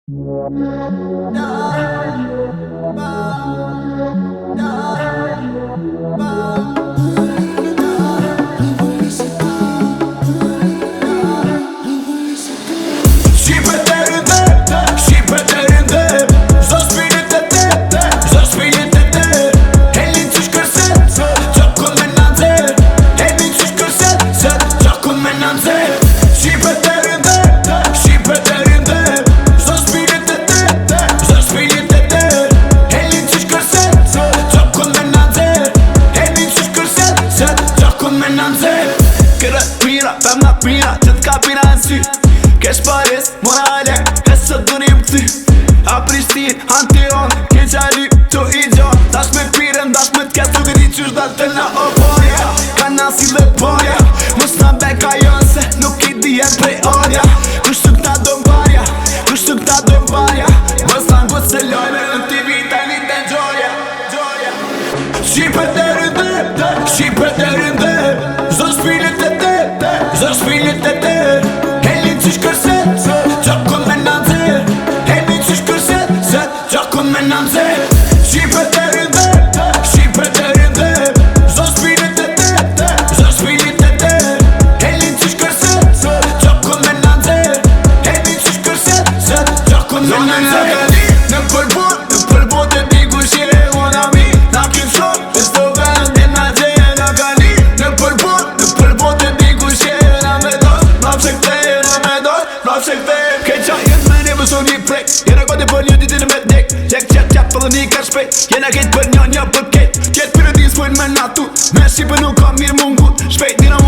Kesh pares, morale, e së dënim ti A Prishtin, Antion, Keqali, të i gjo Dash me pirën, dash me t'ket, të gëri qysh dal të na oporja Ka nasi dhe porja, mos na beka jonë se nuk i dijen prej orja Kush të këta dëmbarja, kush të këta dëmbarja Mos na ngut se lojme në t'i vita një të gjorja Shqipet e rënde, shqipet e rënde Zë shpilit e te, zë shpilit e te Shqipet e rënde, shqipet e rënde Zë shpilit e te, zë shpilit e te Helin qish kërset, gjokun me nanze Helin qish kërset, gjokun me nanze Në përbot e di kush je ona mi Na kim shok, e s'to vend e na gjeje në gali Në përbot e di kush je na me dos Mlap se këte, na me dos, mlap se këte Keqa jet me një mëson një plek Jena gati për një ditin me dek Qek për dhe një ka shpejt Jena ketë për një për ket Ketë për e dis për me natu Me shqipë nuk ka mirë mungut Shpejt dina